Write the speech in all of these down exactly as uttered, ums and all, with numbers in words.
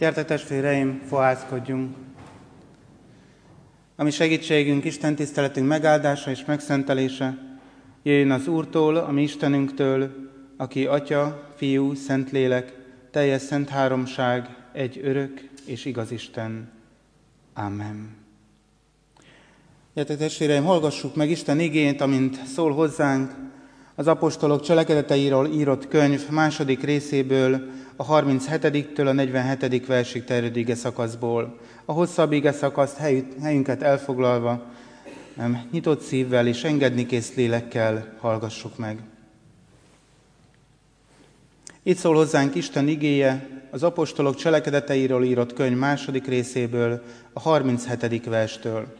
Gyertek testvéreim, fohászkodjunk! A mi segítségünk, Isten tiszteletünk megáldása és megszentelése jöjjön az Úrtól, a mi Istenünktől, aki Atya, Fiú, Szentlélek, teljes szent háromság, egy örök és igaz Isten. Amen. Gyertek testvéreim, hallgassuk meg Isten igényt, amint szól hozzánk az apostolok cselekedeteiről írott könyv második részéből, a harminchetodiktől a negyvenhetedik versig terjedő ige szakaszból. A hosszabb ige szakaszt helyünket elfoglalva, nyitott szívvel és engednikész lélekkel hallgassuk meg. Itt szól hozzánk Isten igéje az apostolok cselekedeteiről írott könyv második részéből, a harminchetedik verstől.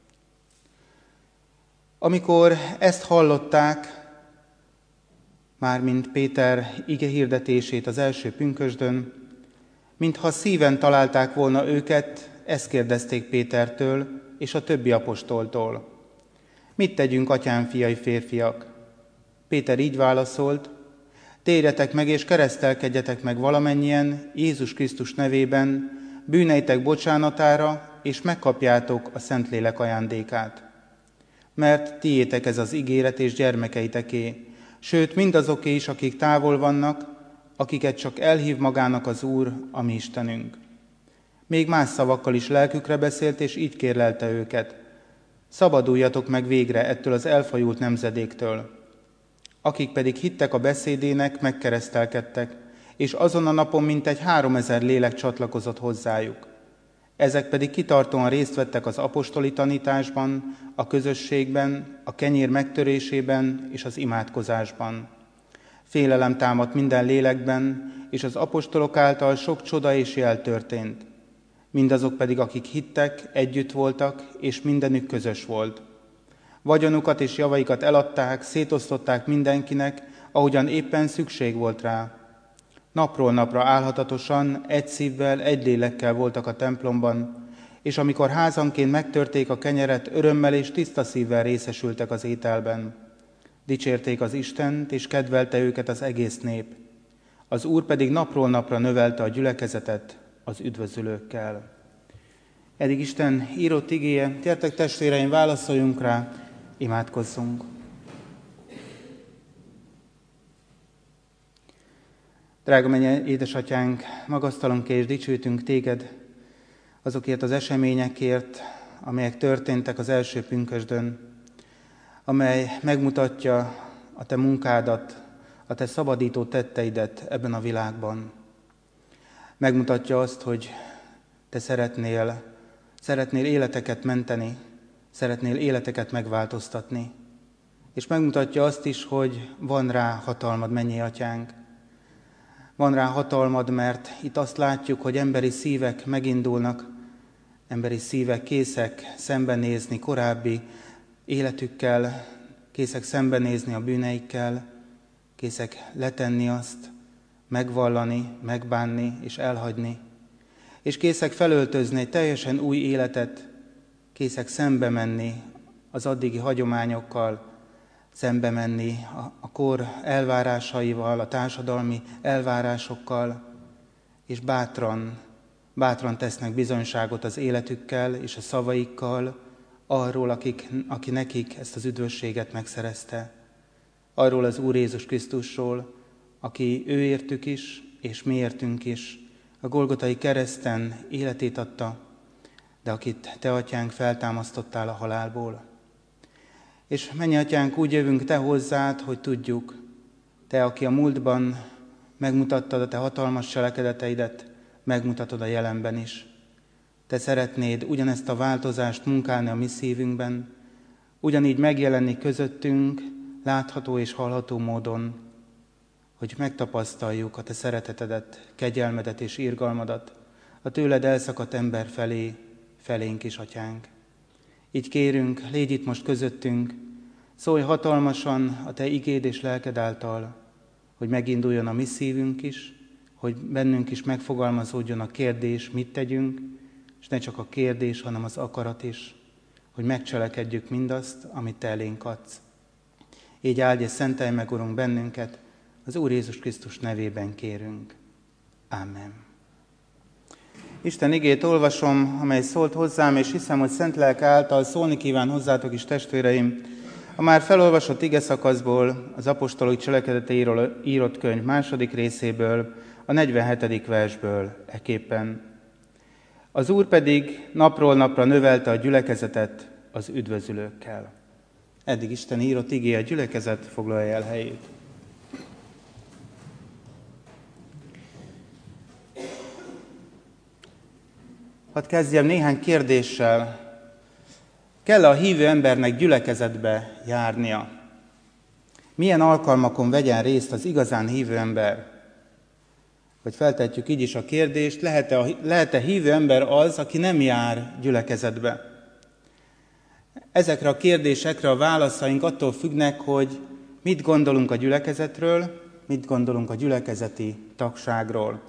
Amikor ezt hallották, mármint Péter ige hirdetését az első pünkösdön, mintha szíven találták volna őket, ezt kérdezték Pétertől és a többi apostoltól. Mit tegyünk, atyám, fiai, férfiak? Péter így válaszolt: térjetek meg és keresztelkedjetek meg valamennyien Jézus Krisztus nevében, bűneitek bocsánatára, és megkapjátok a Szentlélek ajándékát. Mert tiétek ez az ígéret és gyermekeiteké, sőt mindazoké is, akik távol vannak, akiket csak elhív magának az Úr, a mi Istenünk. Még más szavakkal is lelkükre beszélt, és így kérlelte őket: szabaduljatok meg végre ettől az elfajult nemzedéktől. Akik pedig hittek a beszédének, megkeresztelkedtek, és azon a napon mintegy háromezer lélek csatlakozott hozzájuk. Ezek pedig kitartóan részt vettek az apostoli tanításban, a közösségben, a kenyér megtörésében és az imádkozásban. Félelem támadt minden lélekben, és az apostolok által sok csoda és jel történt. Mindazok pedig, akik hittek, együtt voltak, és mindenük közös volt. Vagyonukat és javaikat eladták, szétosztották mindenkinek, ahogyan éppen szükség volt rá. Napról napra álhatatosan, egy szívvel, egy lélekkel voltak a templomban, és amikor házanként megtörték a kenyeret, örömmel és tiszta szívvel részesültek az ételben. Dicsérték az Istent, és kedvelte őket az egész nép. Az Úr pedig napról napra növelte a gyülekezetet az üdvözülőkkel. Eddig Isten írott igéje, gyertek testvéreim, válaszoljunk rá, imádkozzunk. Drága mennyei édesatyánk, magasztalunk és dicsőítünk téged azokért az eseményekért, amelyek történtek az első pünkösdön, amely megmutatja a te munkádat, a te szabadító tetteidet ebben a világban. Megmutatja azt, hogy te szeretnél, szeretnél életeket menteni, szeretnél életeket megváltoztatni. És megmutatja azt is, hogy van rá hatalmad, mennyei atyánk. Van rá hatalmad, mert itt azt látjuk, hogy emberi szívek megindulnak, emberi szívek készek szembenézni korábbi életükkel, készek szembenézni a bűneikkel, készek letenni azt, megvallani, megbánni és elhagyni. És készek felöltözni egy teljesen új életet, készek szembe menni az addigi hagyományokkal, szembe menni a, a kor elvárásaival, a társadalmi elvárásokkal, és bátran, bátran tesznek bizonyságot az életükkel és a szavaikkal arról, akik, aki nekik ezt az üdvösséget megszerezte. Arról az Úr Jézus Krisztusról, aki ő értük is, és mi értünk is, a Golgotai kereszten életét adta, de akit te, atyánk, feltámasztottál a halálból. És mennyei atyánk, úgy jövünk te hozzád, hogy tudjuk, te, aki a múltban megmutattad a te hatalmas cselekedeteidet, megmutatod a jelenben is. Te szeretnéd ugyanezt a változást munkálni a mi szívünkben, ugyanígy megjelenni közöttünk, látható és hallható módon, hogy megtapasztaljuk a te szeretetedet, kegyelmedet és irgalmadat, a tőled elszakadt ember felé, felénk is, atyánk. Így kérünk, légy itt most közöttünk, szólj hatalmasan a te igéd és lelked által, hogy meginduljon a mi szívünk is, hogy bennünk is megfogalmazódjon a kérdés, mit tegyünk, és ne csak a kérdés, hanem az akarat is, hogy megcselekedjük mindazt, amit te elénk adsz. Így áldj és szentelj meg, Urunk, bennünket, az Úr Jézus Krisztus nevében kérünk. Ámen. Isten igét olvasom, amely szólt hozzám, és hiszem, hogy szent lelke által szólni kíván hozzátok is, testvéreim. A már felolvasott ige szakaszból, az apostolok cselekedeteiről írott könyv második részéből, a negyvenhetedik versből eképpen. Az Úr pedig napról napra növelte a gyülekezetet az üdvözülőkkel. Eddig Isten írott igé, a gyülekezet foglalja el helyét. Hadd kezdjem néhány kérdéssel. Kell a hívő embernek gyülekezetbe járnia? Milyen alkalmakon vegyen részt az igazán hívő ember? Vagy feltetjük így is a kérdést, lehet-e, lehet-e hívő ember az, aki nem jár gyülekezetbe? Ezekre a kérdésekre a válaszaink attól függnek, hogy mit gondolunk a gyülekezetről, mit gondolunk a gyülekezeti tagságról.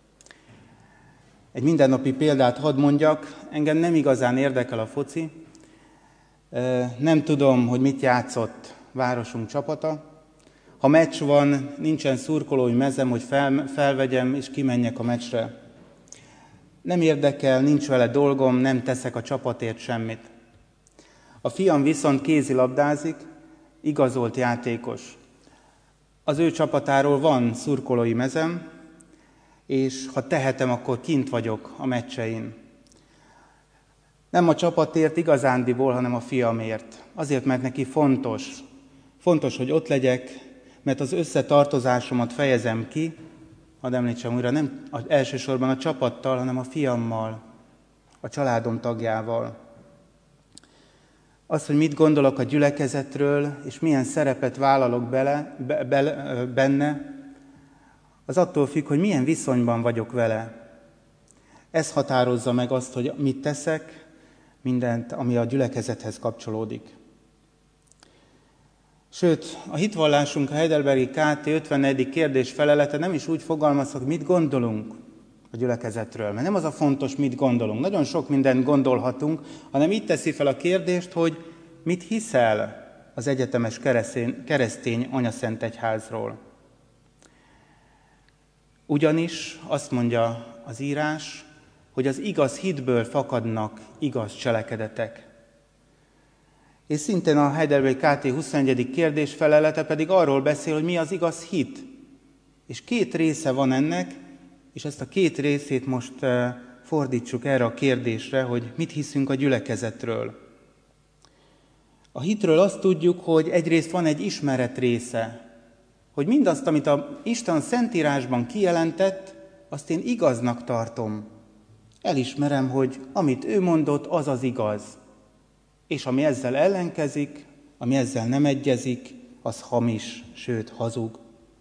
Egy mindennapi példát hadd mondjak, engem nem igazán érdekel a foci, nem tudom, hogy mit játszott városunk csapata. Ha meccs van, nincsen szurkolói mezem, hogy fel, felvegyem és kimenjek a meccsre. Nem érdekel, nincs vele dolgom, nem teszek a csapatért semmit. A fiam viszont kézilabdázik, igazolt játékos. Az ő csapatáról van szurkolói mezem, és ha tehetem, akkor kint vagyok a meccsein. Nem a csapatért igazándiból, hanem a fiamért. Azért, mert neki fontos. Fontos, hogy ott legyek, mert az összetartozásomat fejezem ki, hadd említsem újra, nem elsősorban a csapattal, hanem a fiammal, a családom tagjával. Az, hogy mit gondolok a gyülekezetről, és milyen szerepet vállalok bele, be, be, benne, az attól függ, hogy milyen viszonyban vagyok vele. Ez határozza meg azt, hogy mit teszek, mindent, ami a gyülekezethez kapcsolódik. Sőt, a hitvallásunk, a Heidelbergi ká té ötvennegyedik kérdés felelete nem is úgy fogalmaz, hogy mit gondolunk a gyülekezetről. Mert nem az a fontos, mit gondolunk. Nagyon sok mindent gondolhatunk, hanem itt teszi fel a kérdést, hogy mit hiszel az egyetemes keresztény, keresztény anyaszent egyházról. Ugyanis azt mondja az írás, hogy az igaz hitből fakadnak igaz cselekedetek. És szintén a Heidelbergi ká té huszonegyedik kérdés felelete pedig arról beszél, hogy mi az igaz hit. És két része van ennek, és ezt a két részét most fordítsuk erre a kérdésre, hogy mit hiszünk a gyülekezetről. A hitről azt tudjuk, hogy egyrészt van egy ismeret része, hogy mindazt, amit a Isten Szentírásban kijelentett, azt én igaznak tartom. Elismerem, hogy amit ő mondott, az az igaz. És ami ezzel ellenkezik, ami ezzel nem egyezik, az hamis, sőt hazug.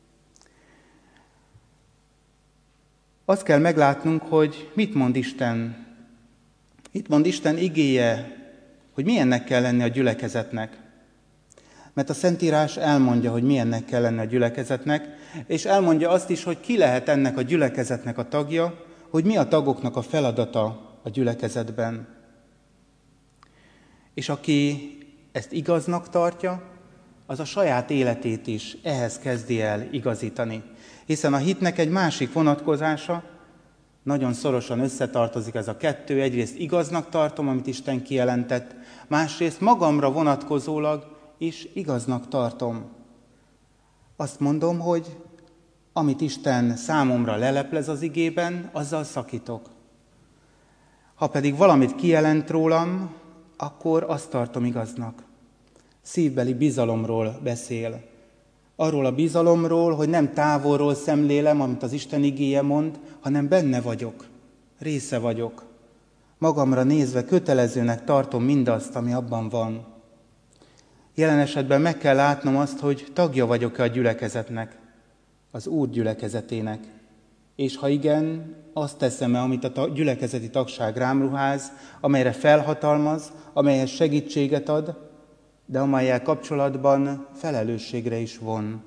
Azt kell meglátnunk, hogy mit mond Isten. Mit mond Isten igéje, hogy milyennek kell lenni a gyülekezetnek. Mert a Szentírás elmondja, hogy milyennek kell lenni a gyülekezetnek, és elmondja azt is, hogy ki lehet ennek a gyülekezetnek a tagja, hogy mi a tagoknak a feladata a gyülekezetben. És aki ezt igaznak tartja, az a saját életét is ehhez kezdi el igazítani. Hiszen a hitnek egy másik vonatkozása, nagyon szorosan összetartozik ez a kettő, egyrészt igaznak tartom, amit Isten kijelentett, másrészt magamra vonatkozólag is igaznak tartom. Azt mondom, hogy amit Isten számomra leleplez az igében, azzal szakítok. Ha pedig valamit kijelent rólam, akkor azt tartom igaznak. Szívbeli bizalomról beszél. Arról a bizalomról, hogy nem távolról szemlélem, amit az Isten igéje mond, hanem benne vagyok, része vagyok. Magamra nézve kötelezőnek tartom mindazt, ami abban van. Jelen esetben meg kell látnom azt, hogy tagja vagyok-e a gyülekezetnek, az Úr gyülekezetének. És ha igen, azt teszem-e, amit a gyülekezeti tagság rám ruház, amelyre felhatalmaz, amelyhez segítséget ad, de amellyel kapcsolatban felelősségre is von.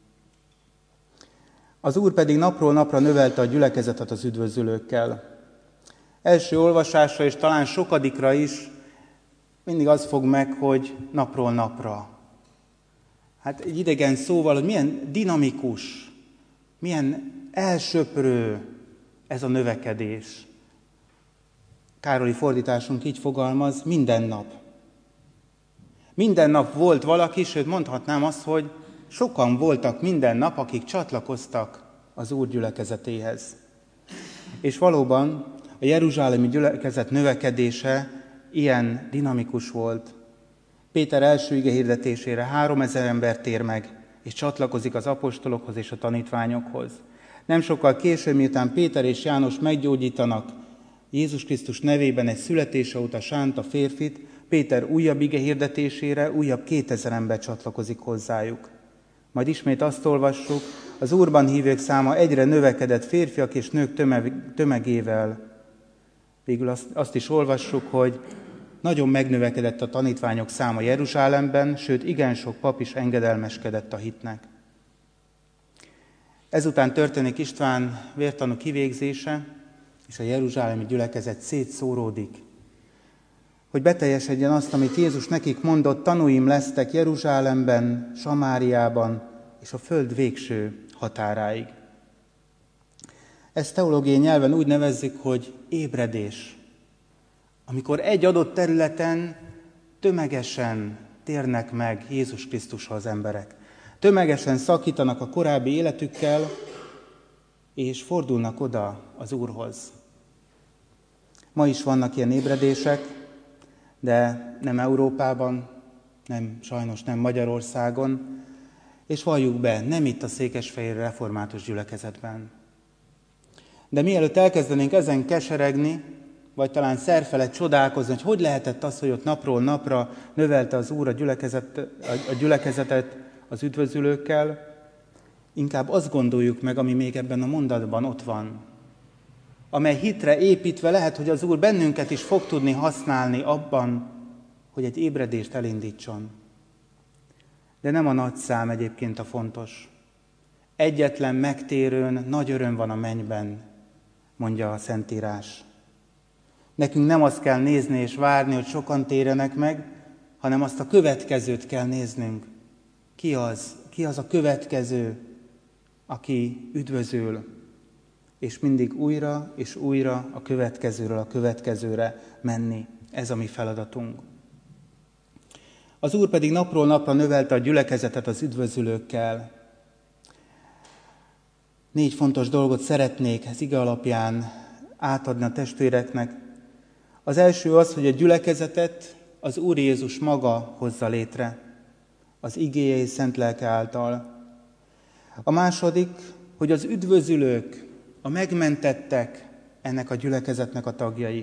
Az Úr pedig napról napra növelte a gyülekezetet az üdvözülőkkel. Első olvasásra és talán sokadikra is mindig az fog meg, hogy napról napra. Hát egy idegen szóval, hogy milyen dinamikus, milyen elsöprő ez a növekedés. Károli fordításunk így fogalmaz, minden nap. Minden nap volt valaki, sőt mondhatnám azt, hogy sokan voltak minden nap, akik csatlakoztak az Úr gyülekezetéhez. És valóban a jeruzsálemi gyülekezet növekedése ilyen dinamikus volt. Péter első igehirdetésére háromezer ember tér meg, és csatlakozik az apostolokhoz és a tanítványokhoz. Nem sokkal később, miután Péter és János meggyógyítanak Jézus Krisztus nevében egy születése óta sánta férfit, Péter újabb igehirdetésére újabb kétezer ember csatlakozik hozzájuk. Majd ismét azt olvassuk, az Úrban hívők száma egyre növekedett férfiak és nők tömegével. Végül azt, azt is olvassuk, hogy nagyon megnövekedett a tanítványok száma Jeruzsálemben, sőt igen sok pap is engedelmeskedett a hitnek. Ezután történik István vértanú kivégzése, és a jeruzsálemi gyülekezet szétszóródik, hogy beteljesedjen azt, amit Jézus nekik mondott, tanúim lesztek Jeruzsálemben, Samáriában és a föld végső határáig. Ezt teológiai nyelven úgy nevezzük, hogy ébredés. Amikor egy adott területen tömegesen térnek meg Jézus Krisztushoz az emberek. Tömegesen szakítanak a korábbi életükkel, és fordulnak oda az Úrhoz. Ma is vannak ilyen ébredések, de nem Európában, nem, sajnos nem Magyarországon, és valljuk be, nem itt a Székesfehérvári református gyülekezetben. De mielőtt elkezdenénk ezen keseregni, vagy talán szerfelett csodálkozni, hogy hogy lehetett az, hogy ott napról napra növelte az Úr a, gyülekezet, a gyülekezetet az üdvözülőkkel, inkább azt gondoljuk meg, ami még ebben a mondatban ott van, amely hitre építve lehet, hogy az Úr bennünket is fog tudni használni abban, hogy egy ébredést elindítson. De nem a nagy szám egyébként a fontos. Egyetlen megtérőn nagy öröm van a mennyben, mondja a Szentírás. Nekünk nem azt kell nézni és várni, hogy sokan térjenek meg, hanem azt a következőt kell néznünk. Ki az? Ki az a következő, aki üdvözül, és mindig újra és újra a következőről a következőre menni. Ez a mi feladatunk. Az Úr pedig napról napra növelte a gyülekezetet az üdvözülőkkel. Négy fontos dolgot szeretnék ez ige alapján átadni a testvéreknek. Az első az, hogy a gyülekezetet az Úr Jézus maga hozza létre, az igéje és szent lelke által. A második, hogy az üdvözülők, a megmentettek ennek a gyülekezetnek a tagjai.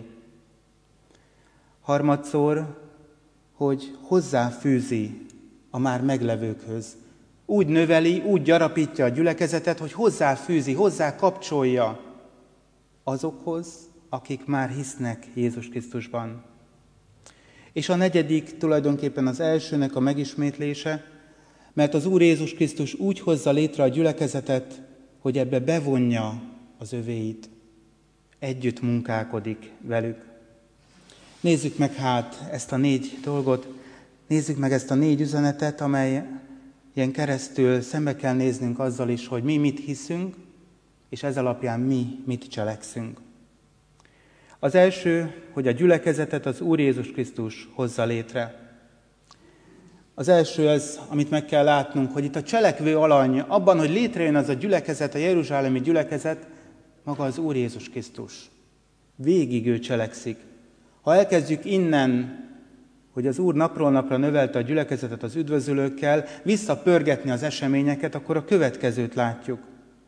Harmadszor, hogy hozzáfűzi a már meglevőkhöz. Úgy növeli, úgy gyarapítja a gyülekezetet, hogy hozzáfűzi, hozzákapcsolja azokhoz, akik már hisznek Jézus Krisztusban. És a negyedik tulajdonképpen az elsőnek a megismétlése, mert az Úr Jézus Krisztus úgy hozza létre a gyülekezetet, hogy ebbe bevonja az övéit. Együtt munkálkodik velük. Nézzük meg hát ezt a négy dolgot, nézzük meg ezt a négy üzenetet, amely ilyen keresztül szembe kell néznünk azzal is, hogy mi mit hiszünk, és ez alapján mi mit cselekszünk. Az első, hogy a gyülekezetet az Úr Jézus Krisztus hozza létre. Az első az, amit meg kell látnunk, hogy itt a cselekvő alany, abban, hogy létrejön az a gyülekezet, a jeruzsálemi gyülekezet, maga az Úr Jézus Krisztus. Végig ő cselekszik. Ha elkezdjük innen, hogy az Úr napról napra növelte a gyülekezetet az üdvözülőkkel, visszapörgetni az eseményeket, akkor a következőt látjuk.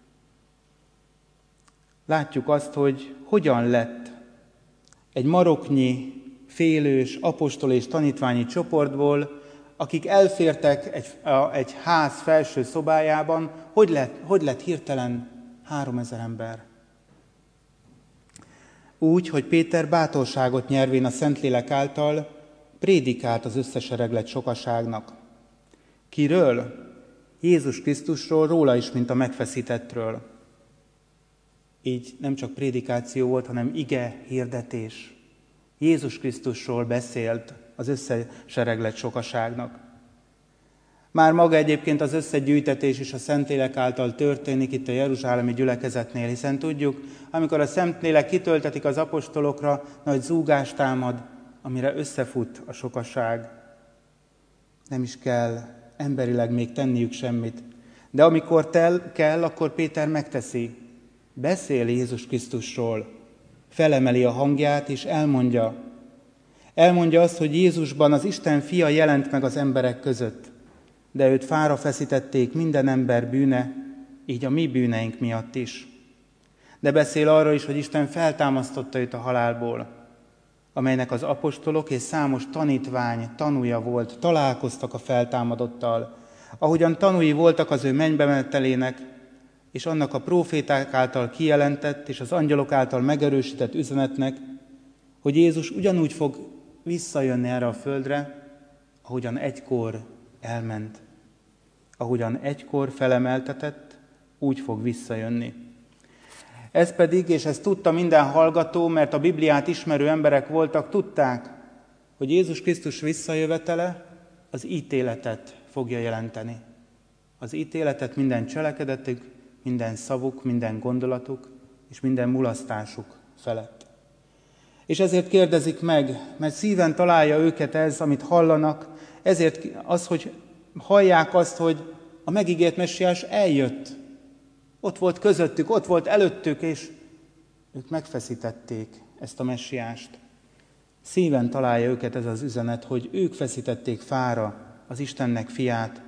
Látjuk azt, hogy hogyan lett egy maroknyi, félős, apostol és tanítványi csoportból, akik elfértek egy, a, egy ház felső szobájában, hogy lett, hogy lett hirtelen háromezer ember. Úgy, hogy Péter bátorságot nyervén a Szentlélek által prédikált az összesereglet sokaságnak. Kiről? Jézus Krisztusról, róla is, mint a megfeszítettről. Így nem csak prédikáció volt, hanem ige hirdetés. Jézus Krisztusról beszélt az összesereglet sokaságnak. Már maga egyébként az összegyűjtetés is a Szentlélek által történik itt a jeruzsálemi gyülekezetnél, hiszen tudjuk, amikor a Szentlélek kitöltetik az apostolokra, nagy zúgás támad, amire összefut a sokaság. Nem is kell emberileg még tenniük semmit. De amikor tel kell, akkor Péter megteszi. Beszél Jézus Krisztusról, felemeli a hangját és elmondja. Elmondja azt, hogy Jézusban az Isten fia jelent meg az emberek között, de őt fára feszítették minden ember bűne, így a mi bűneink miatt is. De beszél arról is, hogy Isten feltámasztotta őt a halálból, amelynek az apostolok és számos tanítvány tanúja volt, találkoztak a feltámadottal, ahogyan tanúi voltak az ő mennybe menetelének, és annak a próféták által kijelentett és az angyalok által megerősített üzenetnek, hogy Jézus ugyanúgy fog visszajönni erre a földre, ahogyan egykor elment. Ahogyan egykor felemeltetett, úgy fog visszajönni. Ez pedig, és ezt tudta minden hallgató, mert a Bibliát ismerő emberek voltak, tudták, hogy Jézus Krisztus visszajövetele az ítéletet fogja jelenteni. Az ítéletet minden cselekedetük, minden szavuk, minden gondolatuk és minden mulasztásuk felett. És ezért kérdezik meg, mert szíven találja őket ez, amit hallanak, ezért az, hogy hallják azt, hogy a megígért messiás eljött. Ott volt közöttük, ott volt előttük, és ők megfeszítették ezt a messiást. Szíven találja őket ez az üzenet, hogy ők feszítették fára az Istennek fiát,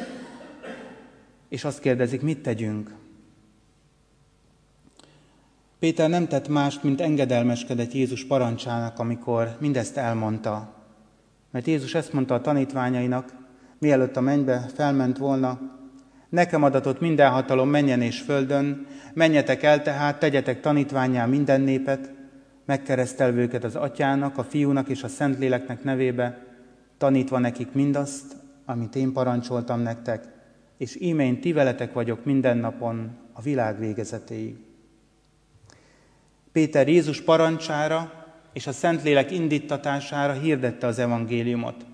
és azt kérdezik, mit tegyünk? Péter nem tett mást, mint engedelmeskedett Jézus parancsának, amikor mindezt elmondta. Mert Jézus ezt mondta a tanítványainak, mielőtt a mennybe felment volna, nekem adatott minden hatalom mennyen és földön, menjetek el tehát, tegyetek tanítvánnyá minden népet, megkeresztelve őket az Atyának, a Fiúnak és a Szentléleknek nevébe, tanítva nekik mindazt, amit én parancsoltam nektek, és íme én ti veletek vagyok minden napon a világ végezetéig. Péter Jézus parancsára és a Szentlélek indíttatására hirdette az evangéliumot.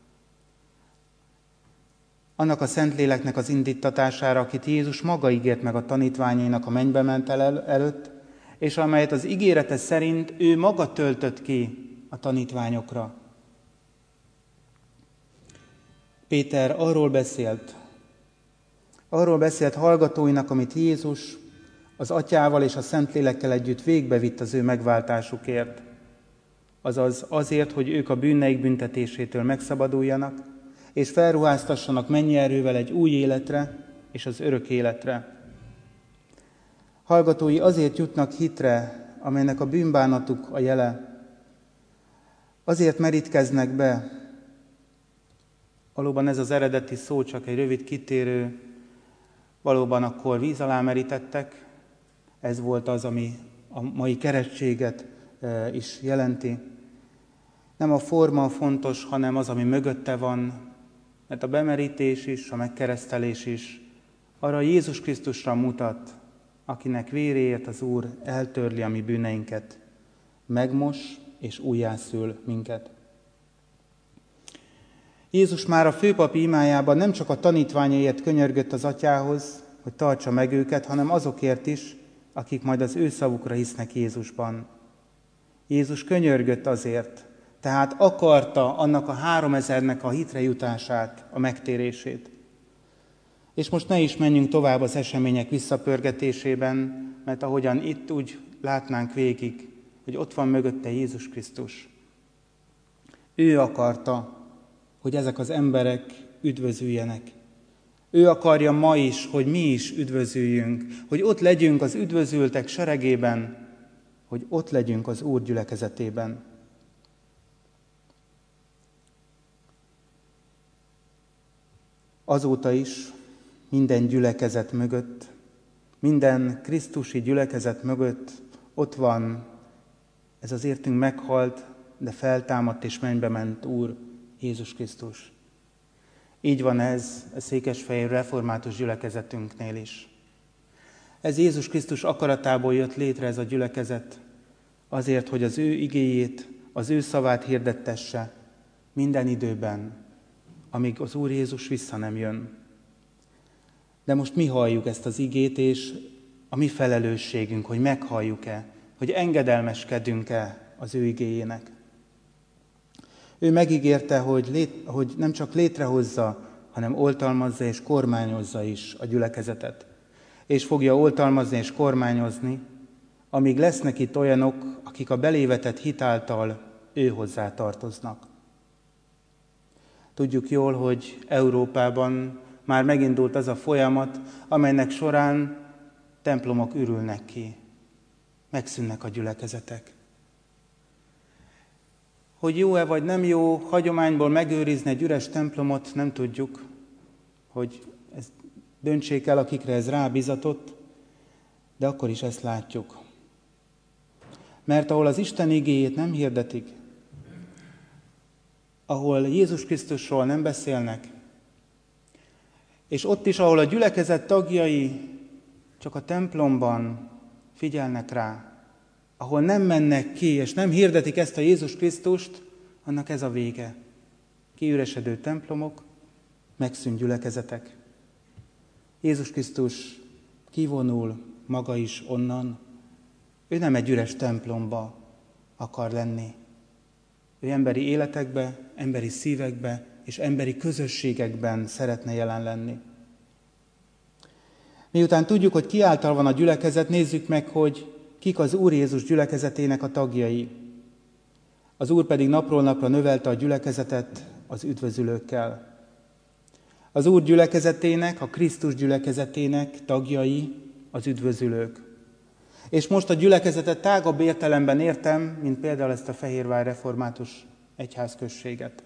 Annak a Szentléleknek az indíttatására, akit Jézus maga ígért meg a tanítványainak a mennybe mentel előtt, és amelyet az ígérete szerint ő maga töltött ki a tanítványokra. Péter arról beszélt, arról beszélt hallgatóinak, amit Jézus az Atyával és a Szentlélekkel együtt végbevitt az ő megváltásukért, azaz azért, hogy ők a bűneik büntetésétől megszabaduljanak, és felruháztassanak mennyi erővel egy új életre és az örök életre. Hallgatói azért jutnak hitre, amelynek a bűnbánatuk a jele. Azért merítkeznek be. Valóban ez az eredeti szó csak egy rövid kitérő, valóban akkor víz alá merítettek, ez volt az, ami a mai keresztséget is jelenti. Nem a forma fontos, hanem az, ami mögötte van, mert a bemerítés is, a megkeresztelés is arra Jézus Krisztusra mutat, akinek véréért az Úr eltörli a mi bűneinket, megmos és újjászül minket. Jézus már a főpapi imájában nem csak a tanítványaiért könyörgött az Atyához, hogy tartsa meg őket, hanem azokért is, akik majd az ő szavukra hisznek Jézusban. Jézus könyörgött azért, tehát akarta annak a háromezernek a hitre jutását, a megtérését. És most ne is menjünk tovább az események visszapörgetésében, mert ahogyan itt úgy látnánk végig, hogy ott van mögötte Jézus Krisztus. Ő akarta, hogy ezek az emberek üdvözüljenek. Ő akarja ma is, hogy mi is üdvözüljünk, hogy ott legyünk az üdvözültek seregében, hogy ott legyünk az Úr gyülekezetében. Azóta is minden gyülekezet mögött, minden krisztusi gyülekezet mögött ott van ez az értünk meghalt, de feltámadt és mennybe ment Úr, Jézus Krisztus. Így van ez a székesfehér református gyülekezetünknél is. Ez Jézus Krisztus akaratából jött létre ez a gyülekezet, azért, hogy az ő igéjét, az ő szavát hirdettesse minden időben, amíg az Úr Jézus vissza nem jön. De most mi halljuk ezt az igét, és a mi felelősségünk, hogy meghalljuk-e, hogy engedelmeskedünk-e az ő igéjének. Ő megígérte, hogy, lét, hogy nem csak létrehozza, hanem oltalmazza és kormányozza is a gyülekezetet. És fogja oltalmazni és kormányozni, amíg lesznek itt olyanok, akik a belévetett hit által ő hozzá tartoznak. Tudjuk jól, hogy Európában már megindult az a folyamat, amelynek során templomok ürülnek ki, megszűnnek a gyülekezetek. Hogy jó-e vagy nem jó hagyományból megőrizni egy üres templomot, nem tudjuk, hogy ezt döntsék el, akikre ez rábizatott, de akkor is ezt látjuk. Mert ahol az Isten igéjét nem hirdetik, ahol Jézus Krisztusról nem beszélnek, és ott is, ahol a gyülekezet tagjai csak a templomban figyelnek rá, ahol nem mennek ki, és nem hirdetik ezt a Jézus Krisztust, annak ez a vége. Kiüresedő templomok, megszűnt gyülekezetek. Jézus Krisztus kivonul maga is onnan. Ő nem egy üres templomba akar lenni. Ő emberi életekbe, emberi szívekbe és emberi közösségekben szeretne jelen lenni. Miután tudjuk, hogy ki által van a gyülekezet, nézzük meg, hogy kik az Úr Jézus gyülekezetének a tagjai. Az Úr pedig napról napra növelte a gyülekezetet az üdvözülőkkel. Az Úr gyülekezetének, a Krisztus gyülekezetének tagjai az üdvözülők. És most a gyülekezetet tágabb értelemben értem, mint például ezt a Fehérvár református egyházközséget.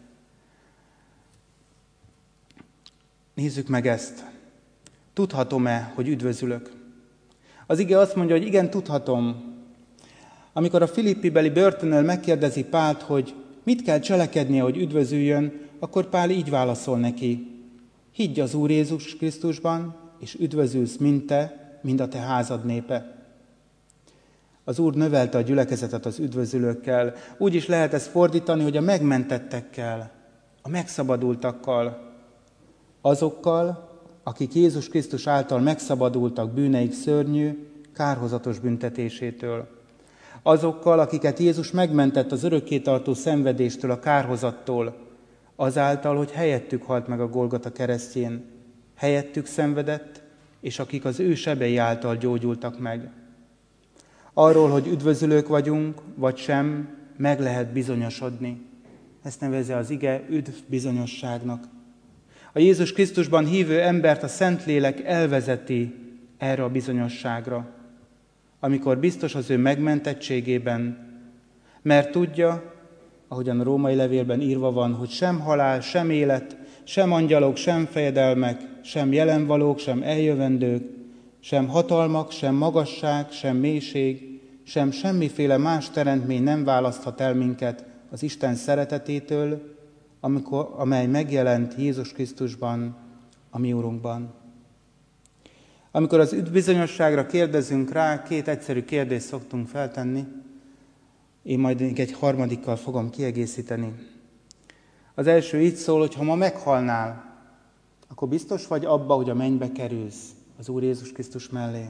Nézzük meg ezt. Tudhatom-e, hogy üdvözülök? Az ige azt mondja, hogy igen, tudhatom. Amikor a Filippibeli börtönöl megkérdezi Pált, hogy mit kell cselekednie, hogy üdvözüljön, akkor Pál így válaszol neki. Higgy az Úr Jézus Krisztusban, és üdvözülsz mind te, mind a te házad népe. Az Úr növelte a gyülekezetet az üdvözülőkkel. Úgy is lehet ezt fordítani, hogy a megmentettekkel, a megszabadultakkal, azokkal, akik Jézus Krisztus által megszabadultak bűneik szörnyű, kárhozatos büntetésétől. Azokkal, akiket Jézus megmentett az örökkétartó szenvedéstől, a kárhozattól, azáltal, hogy helyettük halt meg a Golgota keresztjén, helyettük szenvedett, és akik az ő sebei által gyógyultak meg. Arról, hogy üdvözülők vagyunk, vagy sem, meg lehet bizonyosodni. Ezt nevezi az ige üdv bizonyosságnak. A Jézus Krisztusban hívő embert a Szentlélek elvezeti erre a bizonyosságra, amikor biztos az ő megmentettségében, mert tudja, ahogyan a római levélben írva van, hogy sem halál, sem élet, sem angyalok, sem fejedelmek, sem jelenvalók, sem eljövendők, sem hatalmak, sem magasság, sem mélység, sem semmiféle más teremtmény nem választhat el minket az Isten szeretetétől, amikor, amely megjelent Jézus Krisztusban, a mi Urunkban. Amikor az üdvbizonyosságra kérdezünk rá, két egyszerű kérdést szoktunk feltenni. Én majd még egy harmadikkal fogom kiegészíteni. Az első így szól, hogy ha ma meghalnál, akkor biztos vagy abba, hogy a mennybe kerülsz az Úr Jézus Krisztus mellé.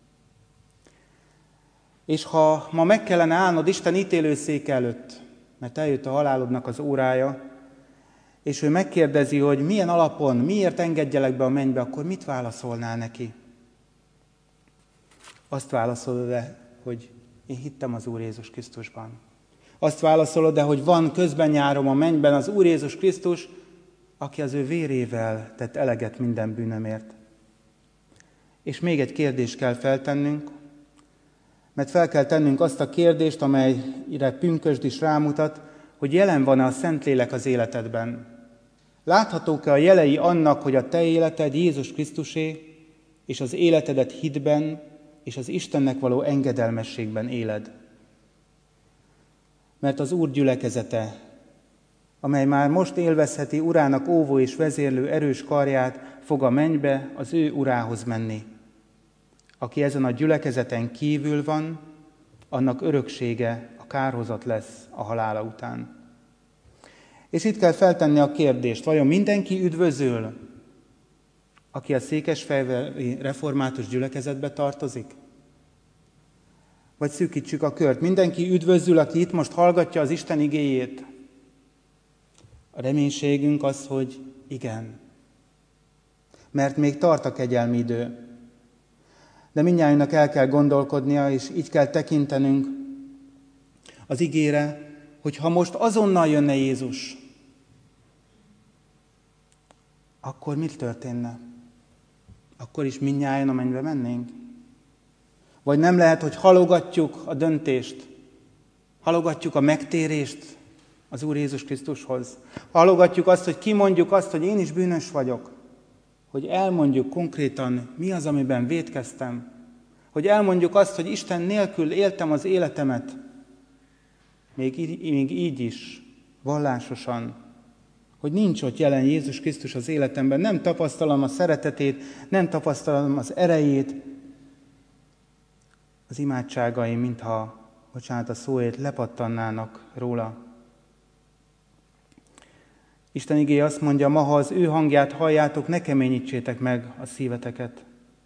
És ha ma meg kellene állnod Isten ítélőszék előtt, mert eljött a halálodnak az órája, és ő megkérdezi, hogy milyen alapon, miért engedjelek be a mennybe, akkor mit válaszolnál neki? Azt válaszolod-e, hogy én hittem az Úr Jézus Krisztusban. Azt válaszolod-e, hogy van közben járom a mennyben az Úr Jézus Krisztus, aki az ő vérével tett eleget minden bűnömért. És még egy kérdést kell feltennünk, mert fel kell tennünk azt a kérdést, amelyre pünkösd is rámutat, hogy jelen van-e a Szentlélek az életedben. Láthatók-e a jelei annak, hogy a te életed Jézus Krisztusé, és az életedet hitben és az Istennek való engedelmességben éled? Mert az Úr gyülekezete, amely már most élvezheti Urának óvó és vezérlő erős karját, fog a mennybe az ő Urához menni. Aki ezen a gyülekezeten kívül van, annak öröksége a kárhozat lesz a halála után. És itt kell feltenni a kérdést, vajon mindenki üdvözül, aki a székesfehérvári református gyülekezetbe tartozik? Vagy szűkítsük a kört, mindenki üdvözül, aki itt most hallgatja az Isten igéjét? A reménységünk az, hogy igen. Mert még tart a kegyelmi idő. De mindnyájunknak el kell gondolkodnia, és így kell tekintenünk az igére, hogy ha most azonnal jönne Jézus, akkor mit történne? Akkor is mindnyájan a mennybe mennénk? Vagy nem lehet, hogy halogatjuk a döntést, halogatjuk a megtérést az Úr Jézus Krisztushoz. Halogatjuk azt, hogy kimondjuk azt, hogy én is bűnös vagyok. Hogy elmondjuk konkrétan, mi az, amiben vétkeztem. Hogy elmondjuk azt, hogy Isten nélkül éltem az életemet. Még így, még így is, vallásosan. Hogy nincs ott jelen Jézus Krisztus az életemben. Nem tapasztalom a szeretetét, nem tapasztalom az erejét. Az imádságaim, mintha, bocsánat a szóért, lepattannának róla. Isten igéje azt mondja, ma, ha az ő hangját halljátok, ne keményítsétek meg a szíveteket.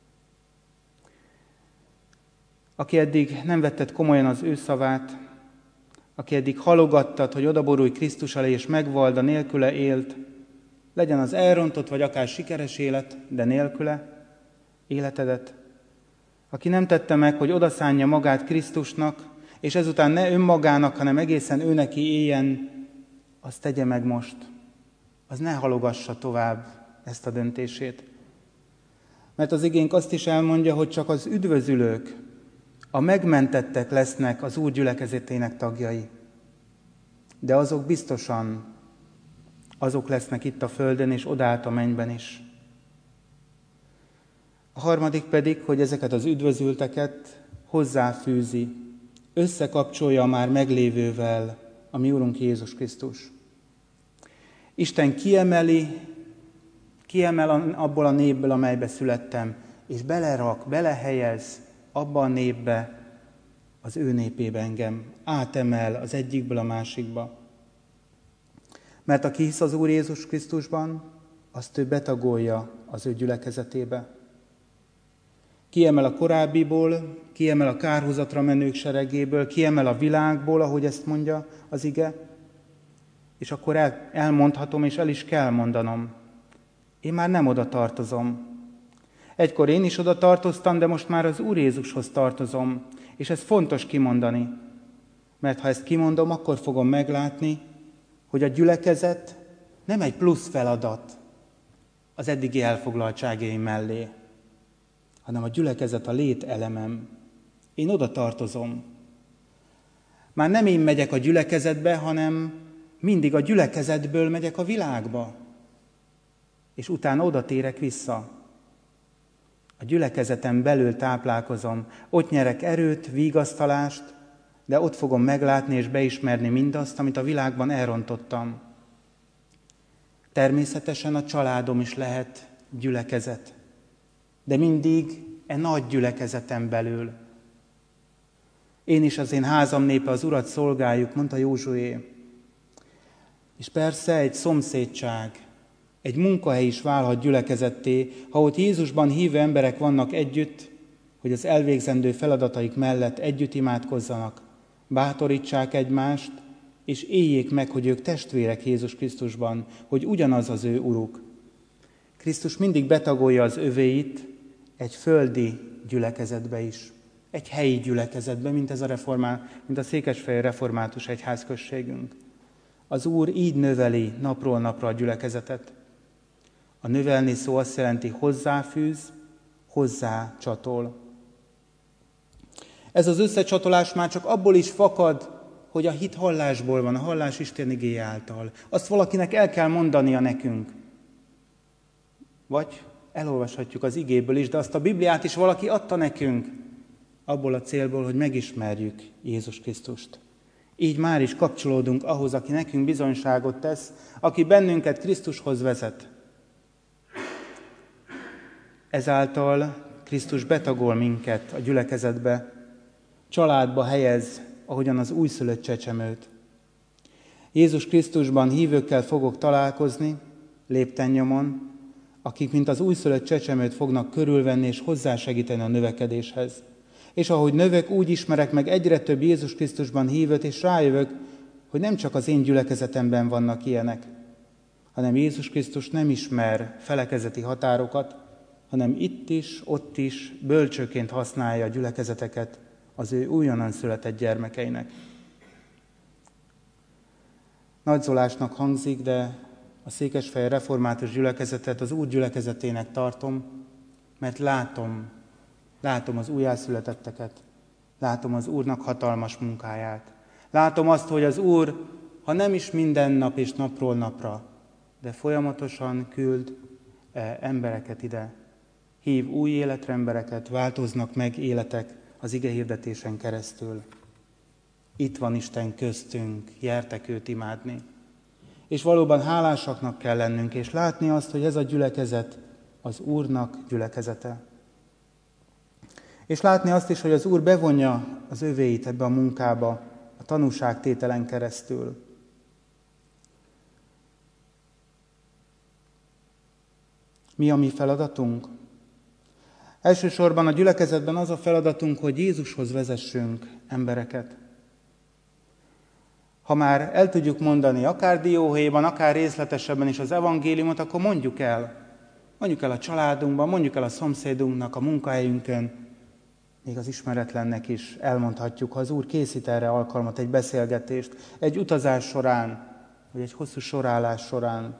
Aki eddig nem vetted komolyan az ő szavát, aki eddig halogattad, hogy odaborulj Krisztus elé és megvald, a nélküle élt, legyen az elrontott, vagy akár sikeres élet, de nélküle életedet. Aki nem tette meg, hogy odaszánja magát Krisztusnak, és ezután ne önmagának, hanem egészen ő neki éljen, azt tegye meg most. Az ne halogassa tovább ezt a döntését. Mert az igénk azt is elmondja, hogy csak az üdvözülők, a megmentettek lesznek az Úr gyülekezetének tagjai. De azok biztosan azok lesznek itt a földön, és odállt a mennyben is. A harmadik pedig, hogy ezeket az üdvözülteket hozzáfűzi, összekapcsolja a már meglévővel a mi Urunk Jézus Krisztus. Isten kiemeli, kiemel abból a népből, amelybe születtem, és belerak, belehelyez abba a népbe, az ő népébe engem. Átemel az egyikből a másikba. Mert aki hisz az Úr Jézus Krisztusban, azt ő betagolja az ő gyülekezetébe. Kiemel a korábbiból, kiemel a kárhozatra menők seregéből, kiemel a világból, ahogy ezt mondja az ige, és akkor el, elmondhatom, és el is kell mondanom. Én már nem oda tartozom. Egykor én is oda tartoztam, de most már az Úr Jézushoz tartozom. És ez fontos kimondani. Mert ha ezt kimondom, akkor fogom meglátni, hogy a gyülekezet nem egy plusz feladat az eddigi elfoglaltságaim mellé, hanem a gyülekezet a lételemem. Én oda tartozom. Már nem én megyek a gyülekezetbe, hanem mindig a gyülekezetből megyek a világba. És utána oda térek vissza. A gyülekezeten belül táplálkozom. Ott nyerek erőt, vigasztalást, de ott fogom meglátni és beismerni mindazt, amit a világban elrontottam. Természetesen a családom is lehet gyülekezet, de mindig e nagy gyülekezeten belül. Én is az én házam népe az Urat szolgáljuk, mondta Józsué. És persze egy szomszédság, egy munkahely is válhat gyülekezetté, ha ott Jézusban hívő emberek vannak együtt, hogy az elvégzendő feladataik mellett együtt imádkozzanak, bátorítsák egymást, és éljék meg, hogy ők testvérek Jézus Krisztusban, hogy ugyanaz az ő uruk. Krisztus mindig betagolja az övéit egy földi gyülekezetbe is, egy helyi gyülekezetbe, mint ez a reformál, mint a Székesfehérvári református egyházközségünk. Az Úr így növeli napról napra a gyülekezetet. A növelni szó azt jelenti hozzáfűz, hozzácsatol. Ez az összecsatolás már csak abból is fakad, hogy a hit hallásból van, a hallás Isten igéje által. Azt valakinek el kell mondania nekünk. Vagy elolvashatjuk az igéből is, de azt a Bibliát is valaki adta nekünk, abból a célból, hogy megismerjük Jézus Krisztust. Így már is kapcsolódunk ahhoz, aki nekünk bizonyságot tesz, aki bennünket Krisztushoz vezet. Ezáltal Krisztus betagol minket a gyülekezetbe, családba helyez, ahogyan az újszülött csecsemőt. Jézus Krisztusban hívőkkel fogok találkozni, léptennyomon, akik mint az újszülött csecsemőt fognak körülvenni és hozzásegíteni a növekedéshez. És ahogy növök, úgy ismerek meg egyre több Jézus Krisztusban hívőt, és rájövök, hogy nem csak az én gyülekezetemben vannak ilyenek, hanem Jézus Krisztus nem ismer felekezeti határokat, hanem itt is, ott is bölcsőként használja a gyülekezeteket az ő újonnan született gyermekeinek. Nagyzolásnak hangzik, de a Székesfehér Református Gyülekezetet az Úr gyülekezetének tartom, mert látom, látom az újjászületetteket, látom az Úrnak hatalmas munkáját. Látom azt, hogy az Úr, ha nem is minden nap és napról napra, de folyamatosan küld embereket ide. Hív új életre embereket, változnak meg életek az igehirdetésen keresztül. Itt van Isten köztünk, gyertek őt imádni. És valóban hálásaknak kell lennünk, és látni azt, hogy ez a gyülekezet az Úrnak gyülekezete. És látni azt is, hogy az Úr bevonja az övéit ebbe a munkába, a tanúságtételen keresztül. Mi a mi feladatunk? Elsősorban a gyülekezetben az a feladatunk, hogy Jézushoz vezessünk embereket. Ha már el tudjuk mondani, akár dióhéjban, akár részletesebben is az evangéliumot, akkor mondjuk el. Mondjuk el a családunkban, mondjuk el a szomszédunknak, a munkahelyünkön, még az ismeretlennek is elmondhatjuk, ha az Úr készít erre alkalmat, egy beszélgetést, egy utazás során, vagy egy hosszú sorállás során.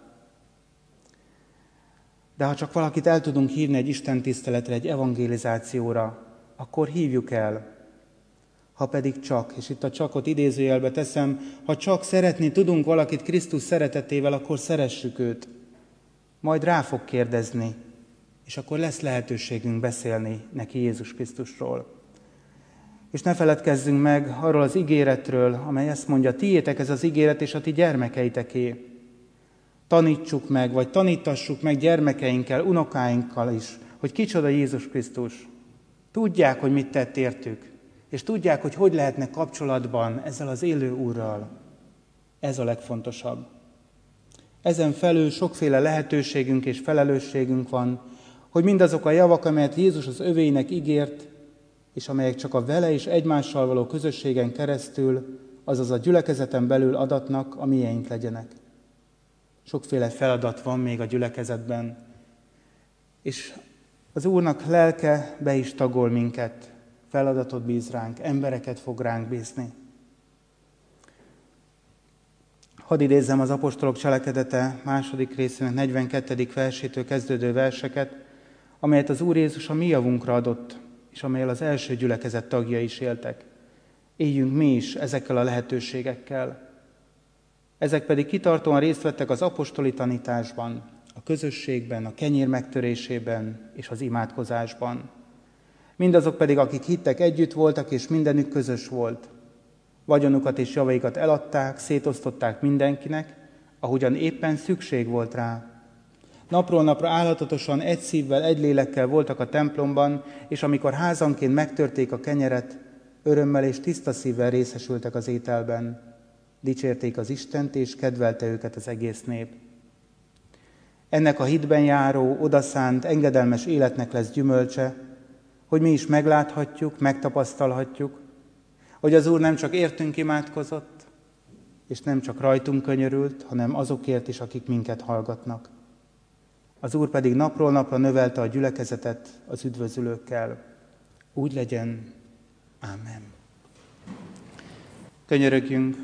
De ha csak valakit el tudunk hívni egy istentiszteletre, egy evangelizációra, akkor hívjuk el. Ha pedig csak, és itt a csakot idézőjelbe teszem, ha csak szeretni tudunk valakit Krisztus szeretetével, akkor szeressük őt. Majd rá fog kérdezni, és akkor lesz lehetőségünk beszélni neki Jézus Krisztusról. És ne feledkezzünk meg arról az ígéretről, amely ezt mondja, tiétek ez az ígéret, és a ti gyermekeiteké. Tanítsuk meg, vagy tanítassuk meg gyermekeinkkel, unokáinkkal is, hogy kicsoda Jézus Krisztus. Tudják, hogy mit tett értük, és tudják, hogy hogy lehetnek kapcsolatban ezzel az élő Úrral. Ez a legfontosabb. Ezen felül sokféle lehetőségünk és felelősségünk van, hogy mindazok a javak, amelyet Jézus az övéinek ígért, és amelyek csak a vele és egymással való közösségen keresztül, azaz a gyülekezeten belül adatnak, a miénk legyenek. Sokféle feladat van még a gyülekezetben, és az Úrnak lelke be is tagol minket, feladatot bíz ránk, embereket fog ránk bízni. Hadd idézzem az apostolok cselekedete második részének negyvenkettedik versétől kezdődő verseket, amelyet az Úr Jézus a mi javunkra adott, és amelyel az első gyülekezet tagjai is éltek. Éljünk mi is ezekkel a lehetőségekkel. Ezek pedig kitartóan részt vettek az apostoli tanításban, a közösségben, a kenyér megtörésében és az imádkozásban. Mindazok pedig, akik hittek, együtt voltak, és mindenük közös volt. Vagyonukat és javaikat eladták, szétosztották mindenkinek, ahogyan éppen szükség volt rá. Napról napra álhatatosan egy szívvel, egy lélekkel voltak a templomban, és amikor házanként megtörték a kenyeret, örömmel és tiszta szívvel részesültek az ételben. Dicsérték az Istent, és kedvelte őket az egész nép. Ennek a hitben járó, odaszánt, engedelmes életnek lesz gyümölcse, hogy mi is megláthatjuk, megtapasztalhatjuk, hogy az Úr nem csak értünk imádkozott, és nem csak rajtunk könyörült, hanem azokért is, akik minket hallgatnak. Az Úr pedig napról napra növelte a gyülekezetet az üdvözülőkkel. Úgy legyen. Ámen. Könyörögjünk.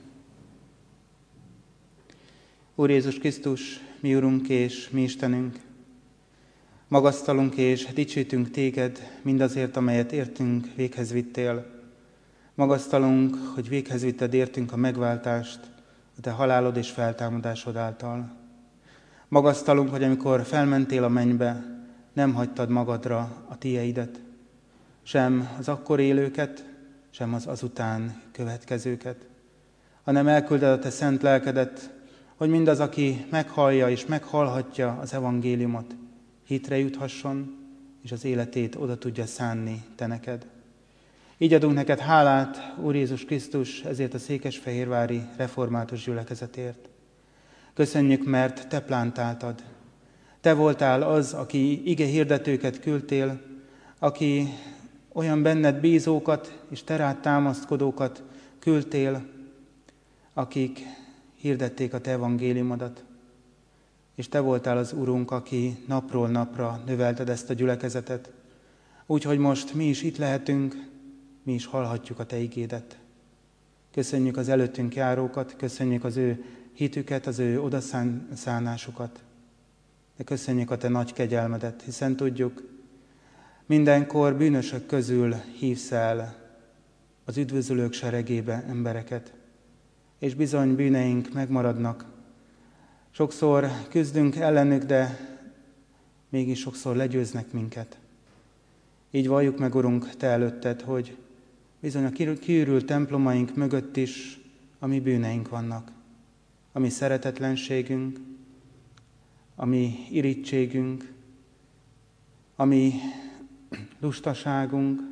Úr Jézus Krisztus, mi Urunk és mi Istenünk, magasztalunk és dicsőítünk Téged mindazért, amelyet értünk véghez vittél. Magasztalunk, hogy véghez vitted értünk a megváltást, a Te halálod és feltámadásod által. Magasztalunk, hogy amikor felmentél a mennybe, nem hagytad magadra a tieidet, sem az akkor élőket, sem az azután következőket, hanem elküldted a Te szent lelkedet, hogy mindaz, aki meghallja és meghallhatja az evangéliumot, hitre juthasson, és az életét oda tudja szánni Te neked. Így adunk neked hálát, Úr Jézus Krisztus, ezért a székesfehérvári református gyülekezetért. Köszönjük, mert te plántáltad. Te voltál az, aki ige hirdetőket küldtél, aki olyan benned bízókat és te rád támaszkodókat küldtél, akik hirdették a te evangéliumodat. És te voltál az Urunk, aki napról napra növelted ezt a gyülekezetet. Úgyhogy most mi is itt lehetünk, mi is hallhatjuk a te igédet. Köszönjük az előttünk járókat, köszönjük az ő hitüket, az ő odaszánásukat. De köszönjük a te nagy kegyelmedet, hiszen tudjuk, mindenkor bűnösök közül hívsz el az üdvözülők seregébe embereket, és bizony bűneink megmaradnak. Sokszor küzdünk ellenük, de mégis sokszor legyőznek minket. Így valljuk meg, Urunk, te előtted, hogy bizony a kiürült templomaink mögött is a mi bűneink vannak. A mi szeretetlenségünk, a mi irítségünk, a mi lustaságunk,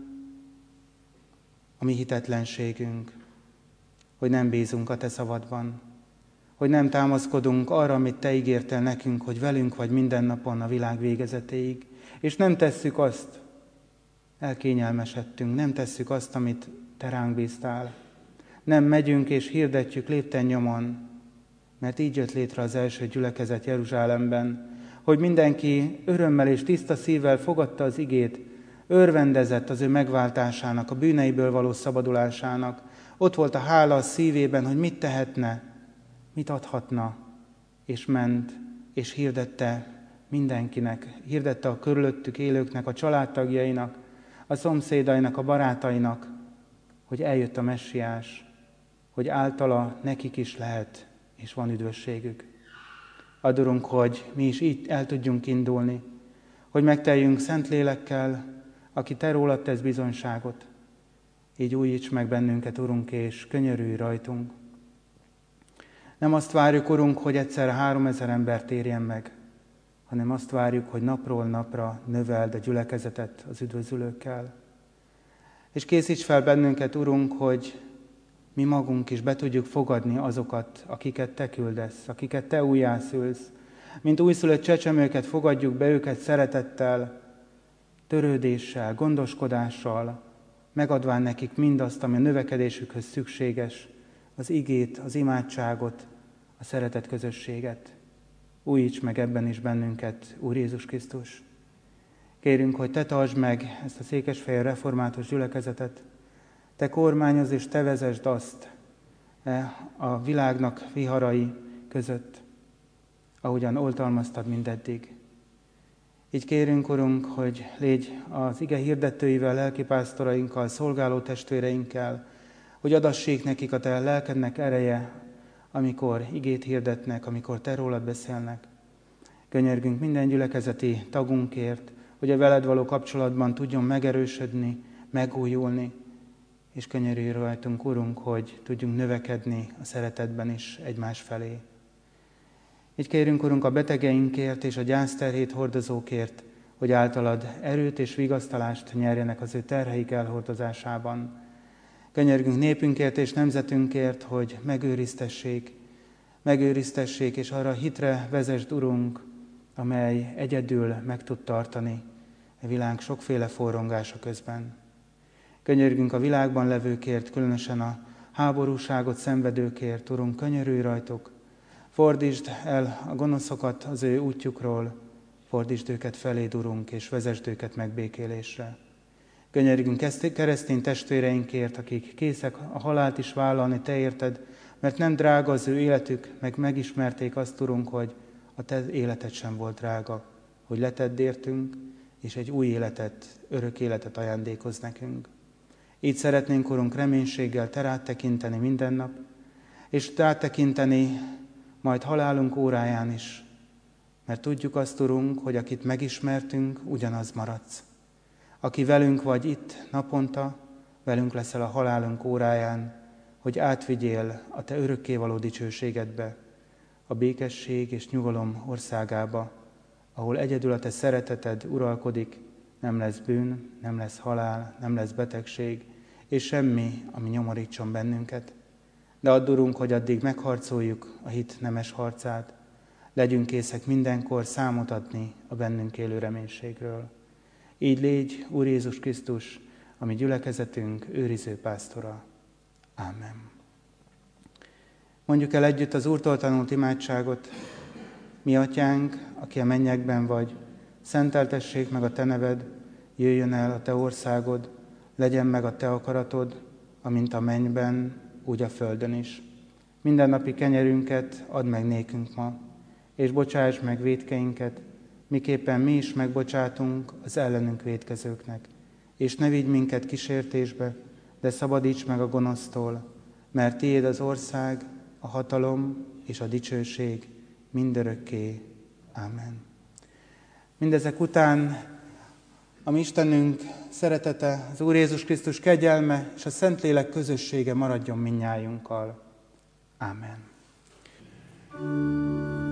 a mi hitetlenségünk, hogy nem bízunk a te szavadban, hogy nem támaszkodunk arra, amit te ígértél nekünk, hogy velünk vagy minden napon a világ végezetéig, és nem tesszük azt, elkényelmesedtünk, nem tesszük azt, amit te ránk bíztál. Nem megyünk és hirdetjük lépten nyomon, mert így jött létre az első gyülekezet Jeruzsálemben, hogy mindenki örömmel és tiszta szívvel fogadta az igét, örvendezett az ő megváltásának, a bűneiből való szabadulásának. Ott volt a hála a szívében, hogy mit tehetne, mit adhatna, és ment, és hirdette mindenkinek, hirdette a körülöttük élőknek, a családtagjainak, a szomszédainak, a barátainak, hogy eljött a Messiás, hogy általa nekik is lehet, és van üdvösségük. Add, Urunk, hogy mi is így el tudjunk indulni, hogy megteljünk szent lélekkel, aki te rólad tesz bizonyságot. Így újíts meg bennünket, Urunk, és könyörülj rajtunk. Nem azt várjuk, Urunk, hogy egyszerre háromezer ember térjen meg, hanem azt várjuk, hogy napról napra növeld a gyülekezetet az üdvözülőkkel. És készíts fel bennünket, Urunk, hogy mi magunk is be tudjuk fogadni azokat, akiket te küldesz, akiket te újjászülsz. Mint újszülött csecsemőket fogadjuk be őket szeretettel, törődéssel, gondoskodással, megadván nekik mindazt, ami a növekedésükhöz szükséges, az igét, az imádságot, a szeretet közösséget. Újíts meg ebben is bennünket, Úr Jézus Krisztus. Kérünk, hogy te tartsd meg ezt a székesfehér református gyülekezetet, te kormányozz és te vezesd azt a világnak viharai között, ahogyan oltalmaztad mindeddig. Így kérünk, Urunk, hogy légy az ige hirdetőivel, lelkipásztorainkkal, szolgáló testvéreinkkel, hogy adassék nekik a te lelkednek ereje, amikor igét hirdetnek, amikor te rólad beszélnek. Könyörgünk minden gyülekezeti tagunkért, hogy a veled való kapcsolatban tudjon megerősödni, megújulni, és könyörülj rajtunk, Urunk, hogy tudjunk növekedni a szeretetben is egymás felé. Így kérünk, Urunk, a betegeinkért és a gyászterhét hordozókért, hogy általad erőt és vigasztalást nyerjenek az ő terheik elhordozásában. Könyörgünk népünkért és nemzetünkért, hogy megőriztessék, megőriztessék, és arra hitre vezesd, Urunk, amely egyedül meg tud tartani a világ sokféle forrongása közben. Könyörgünk a világban levőkért, különösen a háborúságot szenvedőkért, Urunk, könyörülj rajtuk, fordítsd el a gonoszokat az ő útjukról, fordítsd őket feléd, Urunk, és vezesd őket megbékélésre. Könyörgünk keresztény testvéreinkért, akik készek a halált is vállalni, te érted, mert nem drága az ő életük, meg megismerték azt, Urunk, hogy a te életed sem volt drága, hogy letedd értünk, és egy új életet, örök életet ajándékoz nekünk. Így szeretnénk, Urunk, reménységgel te rád tekinteni minden nap, és rád tekinteni majd halálunk óráján is, mert tudjuk azt, Urunk, hogy akit megismertünk, ugyanaz maradsz. Aki velünk vagy itt naponta, velünk leszel a halálunk óráján, hogy átvigyél a te örökkévaló dicsőségedbe, a békesség és nyugalom országába, ahol egyedül a te szereteted uralkodik, nem lesz bűn, nem lesz halál, nem lesz betegség, és semmi, ami nyomorítson bennünket. De add, Urunk, hogy addig megharcoljuk a hit nemes harcát, legyünk készek mindenkor számot adni a bennünk élő reménységről. Így légy, Úr Jézus Krisztus, a mi gyülekezetünk őriző pásztora. Ámen. Mondjuk el együtt az Úrtól tanult imádságot. Mi atyánk, aki a mennyekben vagy, szenteltessék meg a te neved, jöjjön el a te országod, legyen meg a te akaratod, amint a mennyben, úgy a földön is. Mindennapi kenyerünket add meg nékünk ma, és bocsáss meg vétkeinket, miképpen mi is megbocsátunk az ellenünk vétkezőknek. És ne vigy minket kísértésbe, de szabadíts meg a gonosztól, mert tiéd az ország, a hatalom és a dicsőség mindörökké. Ámen. Mindezek után a mi Istenünk szeretete, az Úr Jézus Krisztus kegyelme és a Szentlélek közössége maradjon mindnyájunkkal. Ámen.